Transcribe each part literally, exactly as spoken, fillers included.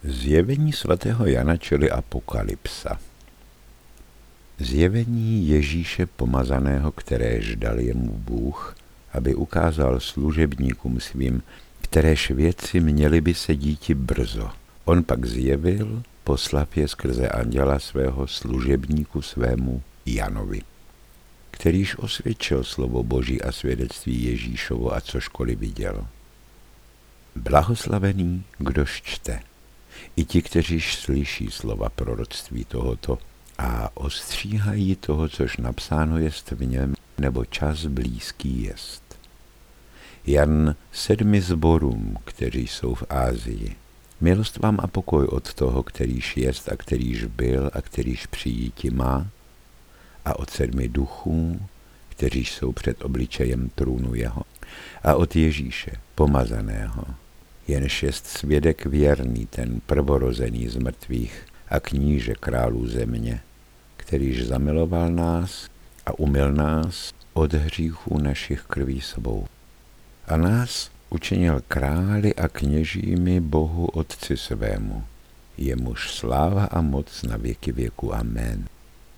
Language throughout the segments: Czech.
Zjevení svatého Jana, čili Apokalypsa. Zjevení Ježíše pomazaného, kteréž dal jemu Bůh, aby ukázal služebníkům svým, kteréž věci měly by se díti brzo. On pak zjevil, poslav je skrze anděla svého služebníku svému Janovi, kterýž osvědčil slovo Boží a svědectví Ježíšovo a cožkoliv viděl. Blahoslavený, kdož čte, i ti, kteříž slyší slova proroctví tohoto a ostříhají toho, což napsáno jest v něm, nebo čas blízký jest. Jan sedmi sborům, kteří jsou v Ázii. Milost vám a pokoj od toho, kterýž jest a kterýž byl a kterýž přijíti má, a od sedmi duchů, kteříž jsou před obličejem trůnu jeho, a od Ježíše, pomazaného, jenž jest svědek věrný, ten prvorozený z mrtvých a kníže králů země, kterýž zamiloval nás a umyl nás od hříchů našich krví svou. A nás učinil králi a kněžími Bohu Otci svému, jemuž sláva a moc na věky věku. Amen.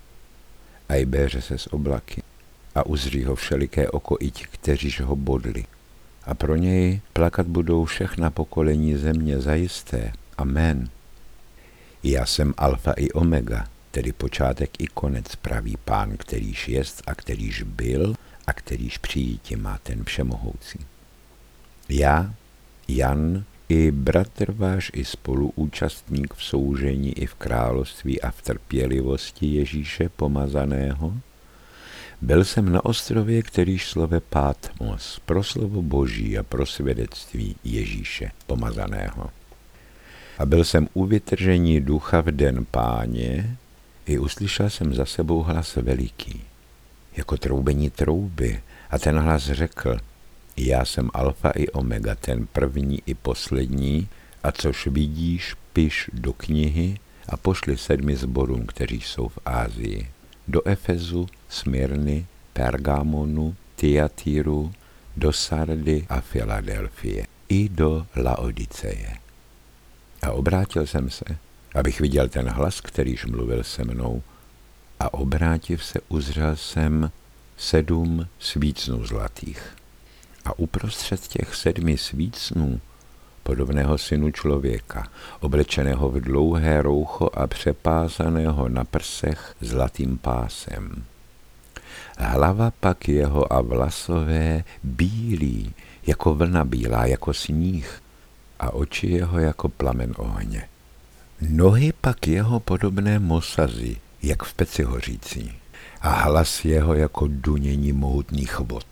A jbéře se z oblaky a uzří ho všeliké oko i ti, kteříž ho bodli. A pro něj plakat budou všechna pokolení země zajisté. Amen. Já jsem alfa i omega, tedy počátek i konec, pravý Pán, kterýž jest a kterýž byl a kterýž přijíti má, ten všemohoucí. Já, Jan, i bratr váš, i spoluúčastník v soužení i v království a v trpělivosti Ježíše pomazaného, byl jsem na ostrově, kterýž slove Pátmos, pro slovo Boží a pro svědectví Ježíše pomazaného. A byl jsem u vytržení ducha v den Páně, i uslyšel jsem za sebou hlas veliký, jako troubení trouby, a ten hlas řekl: Já jsem alfa i omega, ten první i poslední, a což vidíš, piš do knihy a pošli sedmi sborům, kteří jsou v Ázii, do Efezu, Smyrny, Pergamonu, Tyatýru, do Sardy a Filadelfie i do Laodiceje. A obrátil jsem se, abych viděl ten hlas, kterýž mluvil se mnou, a obrátiv se uzřel jsem sedm svícnů zlatých. A uprostřed těch sedmi svícnů podobného synu člověka, oblečeného v dlouhé roucho a přepásaného na prsech zlatým pásem. Hlava pak jeho a vlasové bílý, jako vlna bílá, jako sníh, a oči jeho jako plamen ohně. Nohy pak jeho podobné mosazi, jak v peci hořící, a hlas jeho jako dunění mohutných vod.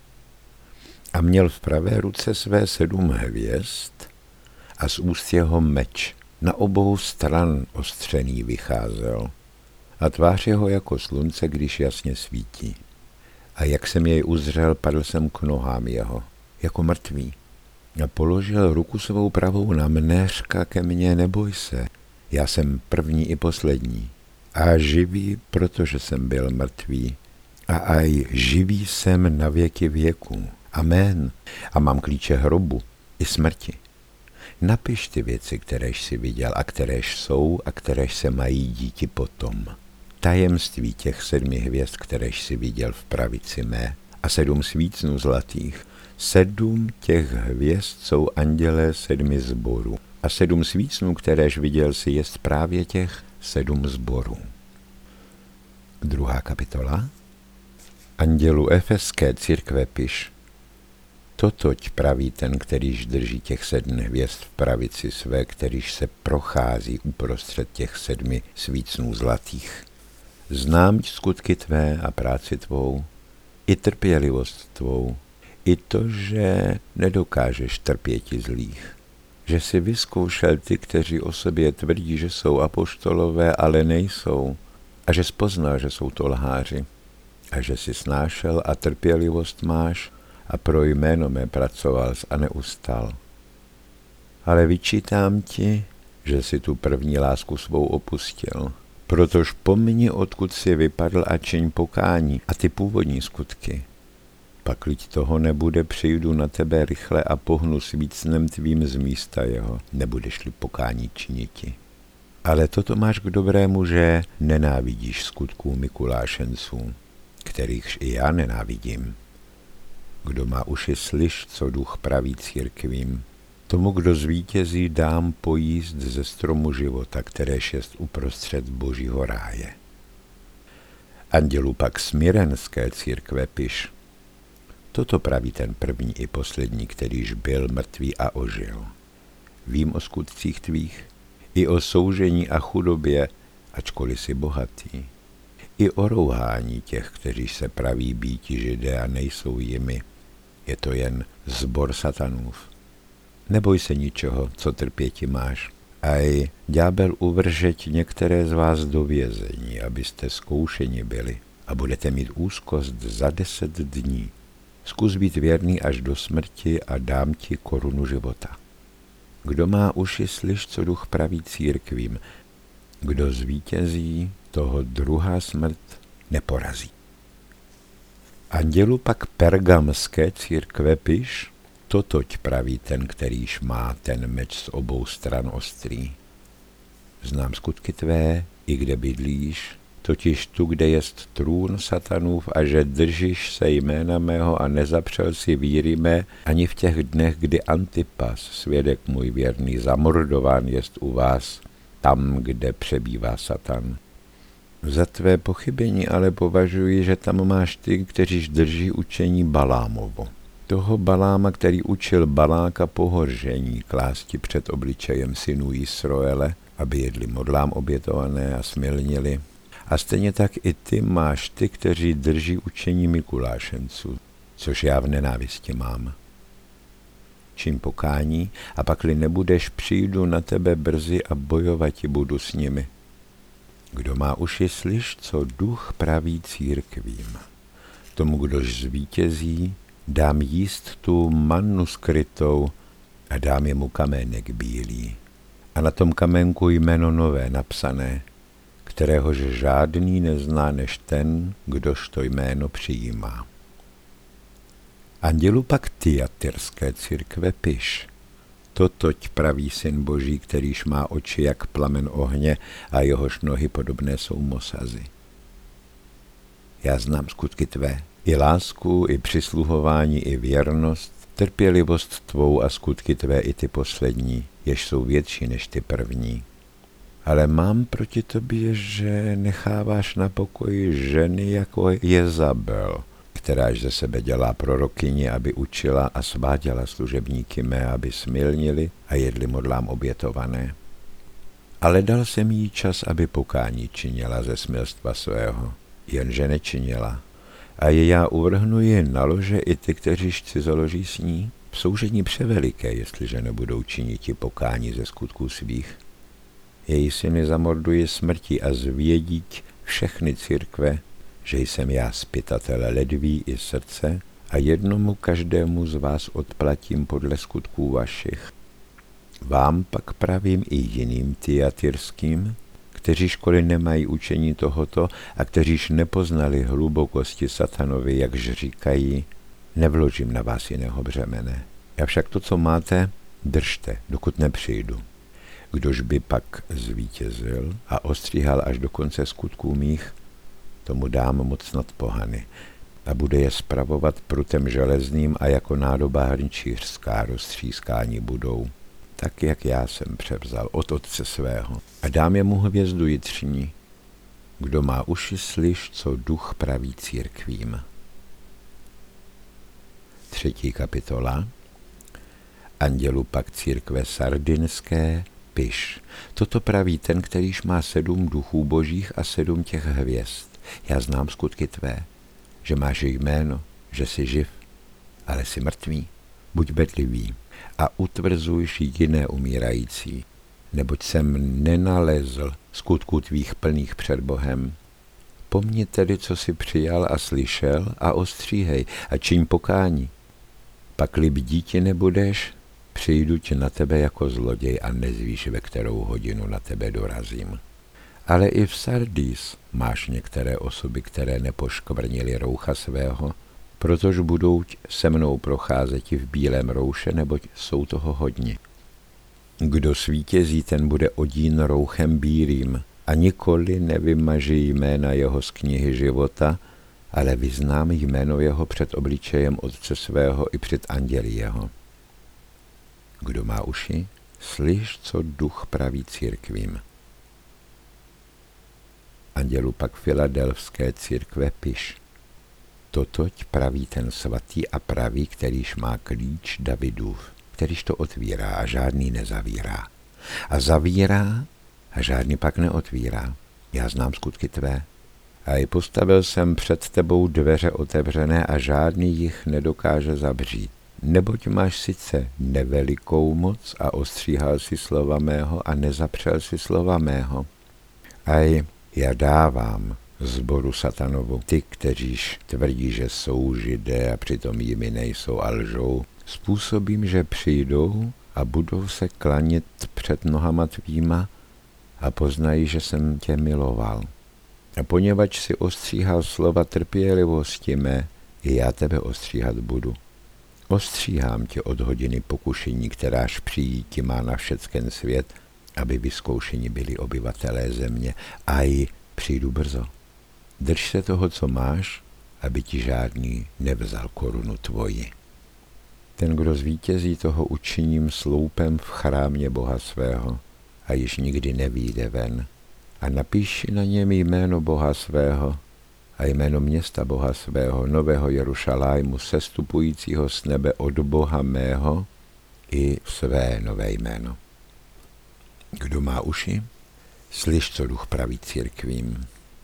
A měl v pravé ruce své sedm hvězd a z úst jeho meč na obou stran ostřený vycházel a tvář jeho jako slunce, když jasně svítí. A jak jsem jej uzřel, padl jsem k nohám jeho, jako mrtvý. A položil ruku svou pravou na mne, řka ke mně: Neboj se, já jsem první i poslední a živý, protože jsem byl mrtvý, a aj živý jsem na věky věků. Amen. A mám klíče hrobu i smrti. Napiš ty věci, kteréž jsi viděl a kteréž jsou a kteréž se mají díti potom. Tajemství těch sedmi hvězd, kteréž jsi viděl v pravici mé, a sedm svícnů zlatých. Sedm těch hvězd jsou andělé sedmi sborů. A sedm svícnů, kteréž viděl si, jest právě těch sedm sborů. Druhá kapitola. Andělu Efeské církve piš: Totoť praví ten, kterýž drží těch sedm hvězd v pravici své, kterýž se prochází uprostřed těch sedmi svícnů zlatých. Znám skutky tvé a práci tvou, i trpělivost tvou, i to, že nedokážeš trpěti zlých. Že jsi vyzkoušel ty, kteří o sobě tvrdí, že jsou apoštolové, ale nejsou, a že spoznal, že jsou to lháři, a že jsi snášel a trpělivost máš, a pro jméno mé pracoval a neustal. Ale vyčítám ti, že si tu první lásku svou opustil. Protož pomni, odkud jsi vypadl, a čiň pokání a ty původní skutky. Pakliť toho nebude, přijdu na tebe rychle a pohnu svícnem tvým z místa jeho, nebudeš-li pokání činiti. Ale toto máš k dobrému, že nenávidíš skutků Mikulášenců, kterýchž i já nenávidím. Kdo má uši, slyš, co duch praví církvím. Tomu, kdo zvítězí, dám pojíst ze stromu života, kteréž jest uprostřed božího ráje. Andělu pak smirenské církve piš. Toto praví ten první i poslední, kterýž byl mrtvý a ožil. Vím o skutcích tvých, i o soužení a chudobě, ačkoliv jsi bohatý. I o rouhání těch, kteří se praví býti Židé a nejsou jimi. Je to jen zbor satanův. Neboj se ničeho, co trpěti máš. A i ďábel uvržeť některé z vás do vězení, abyste zkoušeni byli a budete mít úzkost za deset dní. Zkus být věrný až do smrti a dám ti korunu života. Kdo má uši, slyš, co duch praví církvím. Kdo zvítězí, toho druhá smrt neporazí. Andělu pak pergamské církve piš, totoť praví ten, kterýž má ten meč z obou stran ostrý. Znám skutky tvé, i kde bydlíš, totiž tu, kde jest trůn satanův, a že držíš se jména mého a nezapřel si víry mé ani v těch dnech, kdy Antipas, svědek můj věrný, zamordován jest u vás, tam, kde přebývá Satan. Za tvé pochybení ale považuji, že tam máš ty, kteříž drží učení Balámovo. Toho Baláma, který učil Baláka pohoržení klásti před obličejem synů Jisroele, aby jedli modlám obětované a smilnili. A stejně tak i ty máš ty, kteří drží učení Mikulášenců, což já v nenávisti mám. Čím pokání, a pakli nebudeš, přijdu na tebe brzy a bojovati budu s nimi. Kdo má uši, slyš, co duch praví církvím. Tomu, kdož zvítězí, dám jíst tu mannu skrytou a dám jemu kamének bílý. A na tom kamenku jméno nové napsané, kteréhož žádný nezná než ten, kdož to jméno přijímá. Andělu pak Tyatyrské církve piš. Totoť praví syn Boží, kterýž má oči jak plamen ohně a jehož nohy podobné jsou mosazy. Já znám skutky tvé, i lásku, i přisluhování, i věrnost, trpělivost tvou a skutky tvé i ty poslední, jež jsou větší než ty první. Ale mám proti tobě, že necháváš na pokoji ženy jako Jezabel, kteráž ze sebe dělá prorokyni, aby učila a sváděla služebníky mé, aby smilnili a jedli modlám obětované. Ale dal jsem jí čas, aby pokání činila ze smilstva svého, jenže nečinila. A je já uvrhnu ji na lože i ty, kteříž cizoloží s ní, v soužení převeliké, jestliže nebudou činiti pokání ze skutků svých. Její syny zamorduji smrti a zvědíť všechny církve, že jsem já zpytatele ledví i srdce a jednomu každému z vás odplatím podle skutků vašich. Vám pak pravím i jiným tyatyrským, kteří školy nemají učení tohoto a kteříž nepoznali hlubokosti satanovi, jakž říkají, nevložím na vás jiného břemene. Já však to, co máte, držte, dokud nepřijdu. Kdož by pak zvítězil a ostříhal až do konce skutků mých, tomu dám moc nad pohany a bude je spravovat prutem železným a jako nádoba hrnčířská roztřískání budou, tak jak já jsem převzal od otce svého. A dám jemu hvězdu jitřní. Kdo má uši, slyš, co duch praví církvím. Třetí kapitola. Andělu pak církve sardinské piš. Toto praví ten, kterýž má sedm duchů božích a sedm těch hvězd. Já znám skutky tvé, že máš jméno, že jsi živ, ale jsi mrtvý. Buď bedlivý a utvrzujš jiné umírající, neboť jsem nenalezl skutku tvých plných před Bohem. Pomni tedy, co jsi přijal a slyšel, a ostříhej a čiň pokání. Pakli bdíti nebudeš, přijdu ti na tebe jako zloděj a nezvíš, ve kterou hodinu na tebe dorazím. Ale i v Sardis máš některé osoby, které nepoškvrnily roucha svého, Protož budou se mnou procházeti v bílém rouše, neboť jsou toho hodně. Kdo svítězí, ten bude odín rouchem bílým a nikoli nevymaže jména jeho z knihy života, ale vyznám jméno jeho před obličejem Otce svého i před anděli jeho. Kdo má uši, slyš, co duch praví církvím. Andělu pak Filadelfské církve piš. Totoť praví ten svatý a pravý, kterýž má klíč Davidův, kterýž to otvírá a žádný nezavírá. A zavírá a žádný pak neotvírá. Já znám skutky tvé. A i postavil jsem před tebou dveře otevřené a žádný jich nedokáže zavřít. Neboť máš sice nevelikou moc a ostříhal si slova mého a nezapřel si slova mého. A já dávám zboru satanovu, ty, kteříž tvrdí, že jsou Židé a přitom jimi nejsou a lžou, způsobím, že přijdou a budou se klanět před nohama tvýma a poznají, že jsem tě miloval. A poněvadž si ostříhal slova trpělivosti mé, i já tebe ostříhat budu. Ostříhám tě od hodiny pokušení, kteráž přijítí má na všecken svět, aby vyzkoušeni byli obyvatelé země, a i přijdu brzo. Drž se toho, co máš, aby ti žádný nevzal korunu tvoji. Ten, kdo zvítězí, toho učiním sloupem v chrámě Boha svého a již nikdy nevyjde ven. A napíši na něm jméno Boha svého a jméno města Boha svého, nového Jerušalému, sestupujícího z nebe od Boha mého, i své nové jméno. Kdo má uši, slyš, co duch praví církvím.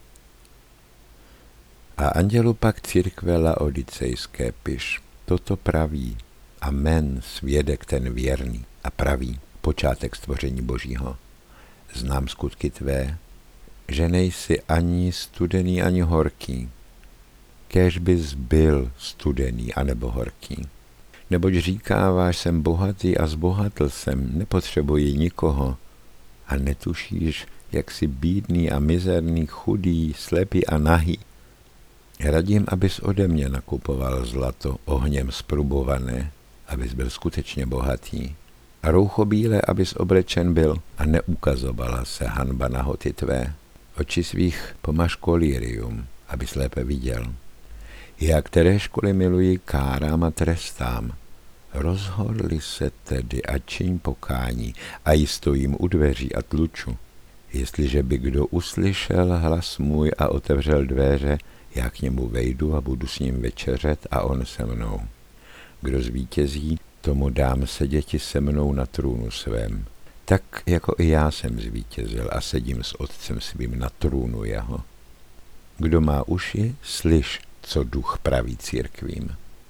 A andělu pak církve laodicejské piš, toto praví, amen, svědek ten věrný a pravý, počátek stvoření Božího. Znám skutky tvé, že nejsi ani studený, ani horký. Kéž bys byl studený, anebo horký. Neboť říkáváš, jsem bohatý a zbohatl jsem, nepotřebuji nikoho. A netušíš, jak jsi bídný a mizerný, chudý, slepý a nahý. Radím, abys ode mě nakupoval zlato ohněm zprubované, abys byl skutečně bohatý. A roucho bílé, abys oblečen byl a neukazovala se hanba nahoty tvé. Oči svých pomaž kolírium, abys lépe viděl. Já které školy miluji, kárám a trestám. Rozhodli se tedy a čiň pokání a jí stojím u dveří a tluču. Jestliže by kdo uslyšel hlas můj a otevřel dveře, já k němu vejdu a budu s ním večeřet a on se mnou. Kdo zvítězí, tomu dám seděti se mnou na trůnu svém. Tak jako i já jsem zvítězil a sedím s otcem svým na trůnu jeho. Kdo má uši, slyš, co duch praví církvím.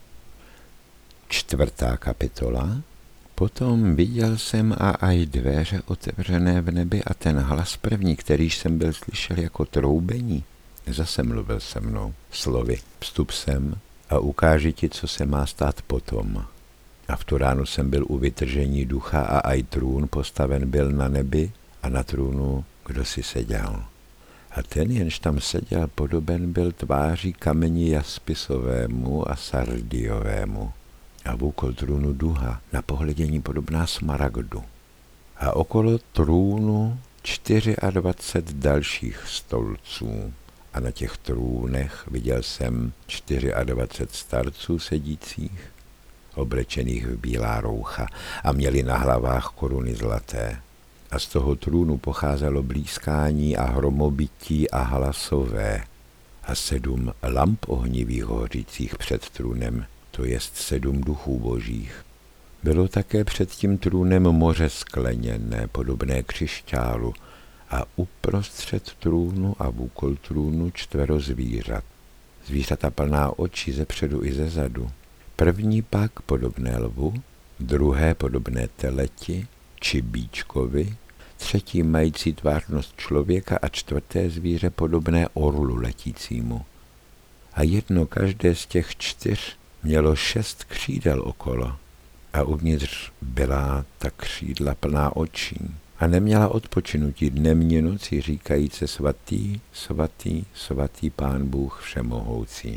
Čtvrtá kapitola. Potom viděl jsem a aj dveře otevřené v nebi a ten hlas první, kterýž jsem byl slyšel jako troubení, zase mluvil se mnou slovy. Vstup sem a ukáži ti, co se má stát potom. A v tu ránu jsem byl u vytržení ducha a aj trůn postaven byl na nebi a na trůnu kdo si seděl. A ten, jenž tam seděl, podoben byl tváří kameni jaspisovému a sardiovému. A vůkol trůnu duha, na pohledění podobná smaragdu. A okolo trůnu čtyři a dvacet dalších stolců. A na těch trůnech viděl jsem čtyři a dvacet starců sedících, oblečených v bílá roucha a měli na hlavách koruny zlaté. A z toho trůnu pocházelo blízkání a hromobití a hlasové. A sedm lamp ohnivých hořících před trůnem, to jest sedm duchů božích. Bylo také před tím trůnem moře skleněné, podobné křišťálu, a uprostřed trůnu a vůkol trůnu čtvero zvířat. Zvířata plná očí ze předu i ze zadu. První pak podobné lvu, druhé podobné teleti či bíčkovi, třetí mající tvářnost člověka a čtvrté zvíře podobné orlu letícímu. A jedno každé z těch čtyř mělo šest křídel okolo a uvnitř byla ta křídla plná očí a neměla odpočinutí dnem ni noci, říkajíce svatý, svatý, svatý Pán Bůh všemohoucí,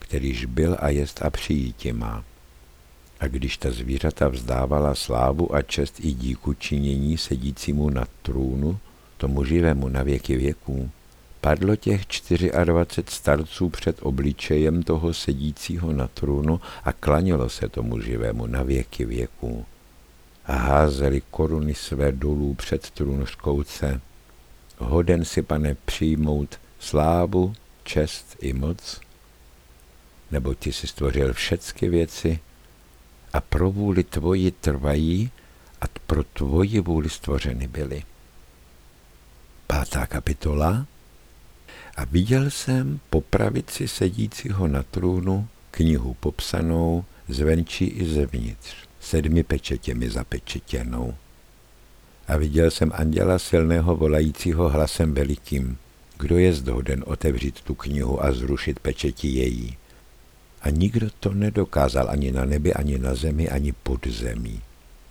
kterýž byl a jest a přijíti má. A když ta zvířata vzdávala slávu a čest i díku činění sedícímu na trůnu, tomu živému na věky věků, padlo těch dvacet čtyři starců před obličejem toho sedícího na trůnu a klanělo se tomu živému na věky věků. A házeli koruny své dolů před trůn řkouce: Hoden si, Pane, přijmout slávu, čest i moc, neboť ty jsi stvořil všecky věci a pro vůli tvoji trvají a pro tvoji vůli stvořeny byly. Pátá kapitola. A viděl jsem po pravici sedícího na trůnu knihu popsanou zvenčí i zevnitř, sedmi pečetěmi zapečetěnou. A viděl jsem anděla silného volajícího hlasem velikým: Kdo je hoden otevřít tu knihu a zrušit pečeti její? A nikdo to nedokázal ani na nebi, ani na zemi, ani pod zemí.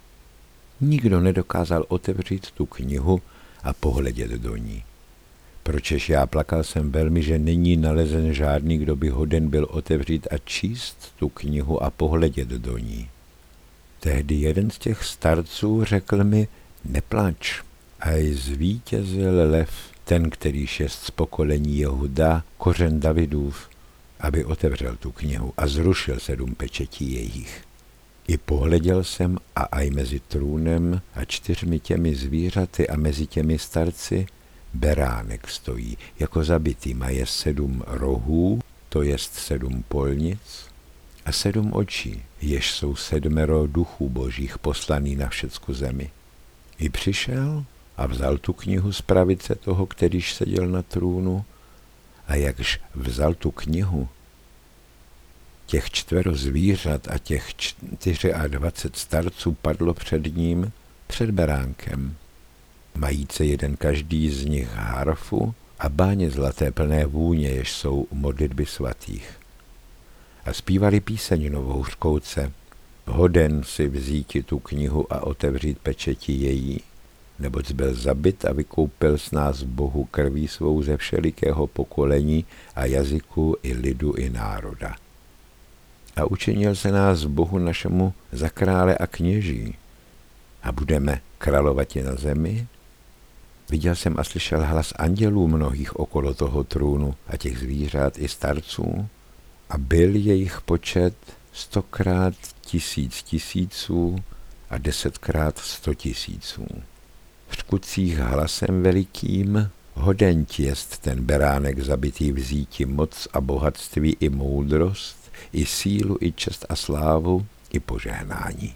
Nikdo nedokázal otevřít tu knihu a pohledět do ní. Pročež já plakal jsem velmi, že není nalezen žádný, kdo by hoden byl otevřít a číst tu knihu a pohledět do ní. Tehdy jeden z těch starců řekl mi: Neplač, a zvítězil lev, ten, kterýž jest z pokolení Jehuda, kořen Davidův, aby otevřel tu knihu a zrušil sedm pečetí jejich. I pohleděl jsem a aj mezi trůnem a čtyřmi těmi zvířaty a mezi těmi starci beránek stojí, jako zabitý, má je sedm rohů, to jest sedm polnic, a sedm očí, jež jsou sedmero duchů božích poslaný na všecku zemi. I přišel a vzal tu knihu z pravice toho, kterýž seděl na trůnu, a jakž vzal tu knihu, těch čtvero zvířat a těch dvacet čtyři starců padlo před ním, před beránkem. Majíce jeden každý z nich harfu a báně zlaté plné vůně, jež jsou modlitby svatých. A zpívali píseň novou řkouce: Hoden si vzíti tu knihu a otevřít pečeti její, neboť byl zabit a vykoupil s nás Bohu krví svou ze všelikého pokolení a jazyku i lidu i národa. A učinil se nás Bohu našemu za krále a kněží a budeme královati na zemi. Viděl jsem a slyšel hlas andělů mnohých okolo toho trůnu a těch zvířat i starců a byl jejich počet stokrát tisíc tisíců a desetkrát sto tisíců. Řkucích hlasem velikým: Hoden ti jest ten beránek zabitý vzíti moc a bohatství i moudrost, i sílu, i čest a slávu, i požehnání.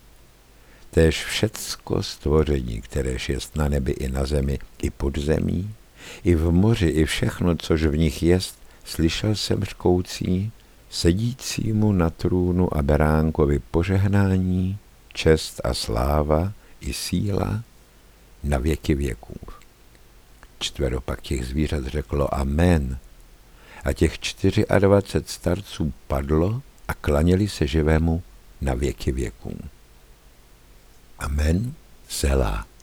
Též všecko stvoření, kteréž jest na nebi i na zemi, i pod zemí, i v moři, i všechno, což v nich jest, slyšel jsem řkoucí: sedícímu na trůnu a beránkovi požehnání, čest a sláva, i síla na věky věků. Čtvero pak těch zvířat řeklo Amen. A těch dvacet čtyři starců padlo a klaněli se živému na věky věků. Amen, Selah.